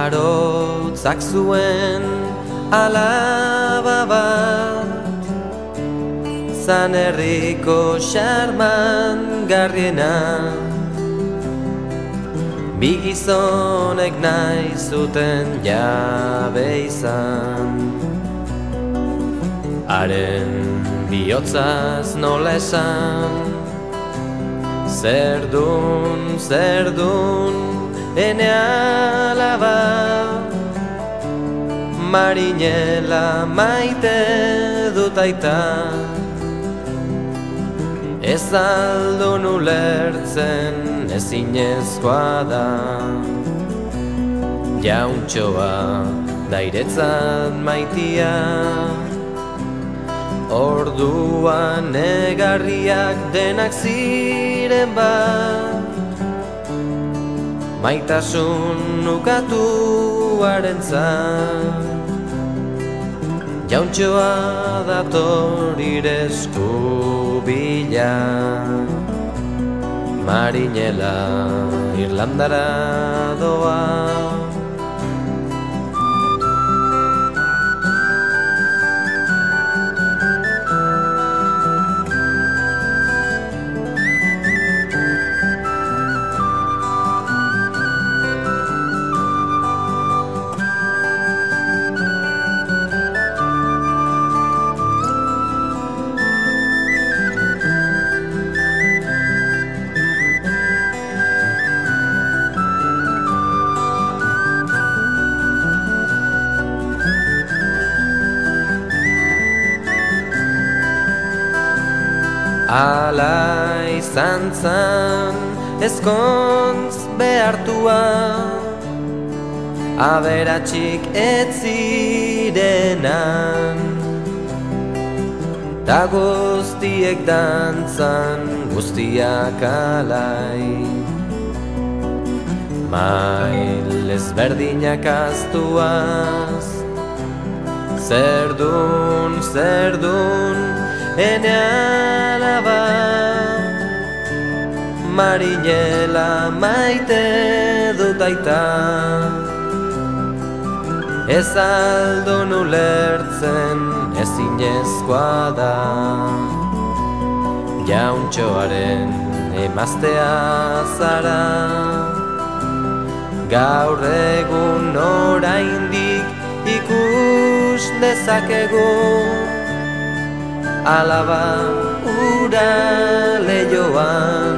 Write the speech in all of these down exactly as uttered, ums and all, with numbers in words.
Arotzak zuen alaba bat, zan herriko xarman garriena. Bi gizonek nahi zuten jabe izan, haren bihotzaz nola esan. Zerdun, zerdun, ene alaba, marinela maite dut aita. Ez aldun ulertzen ezinezkoa da, jauntxoa dairetzat maitia. Orduan negarriak denak ziren bat, maitasun ukatuarentzat. Jauntxoa dator ire eskubila, marinela Irlandara doa. Ala izan zan ezkontz behartua, aberatsik ez zirenan, ta guztiek dantzan guztiak alai. Mail ezberdinak aztuaz, zerdun, zerdun, ene alaba, marinela maite dut aita. Ez aldun ulertzen ezinezkoa da, jauntxoaren emaztea zara. Gaur egun oraindik ikus dezakegu, alaba ura lehioan,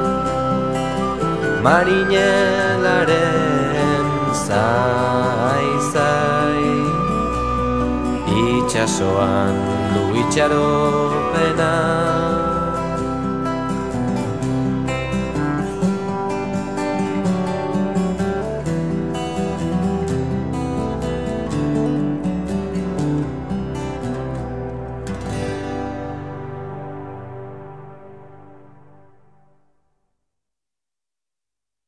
marinelaren zai-zai. Itxasoan du itxaropena,